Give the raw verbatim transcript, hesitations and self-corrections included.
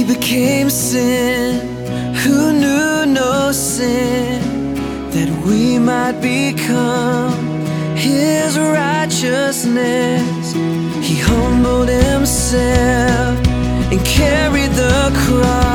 became sin, who knew no sin, that we might become His righteousness. He humbled Himself and carried the cross.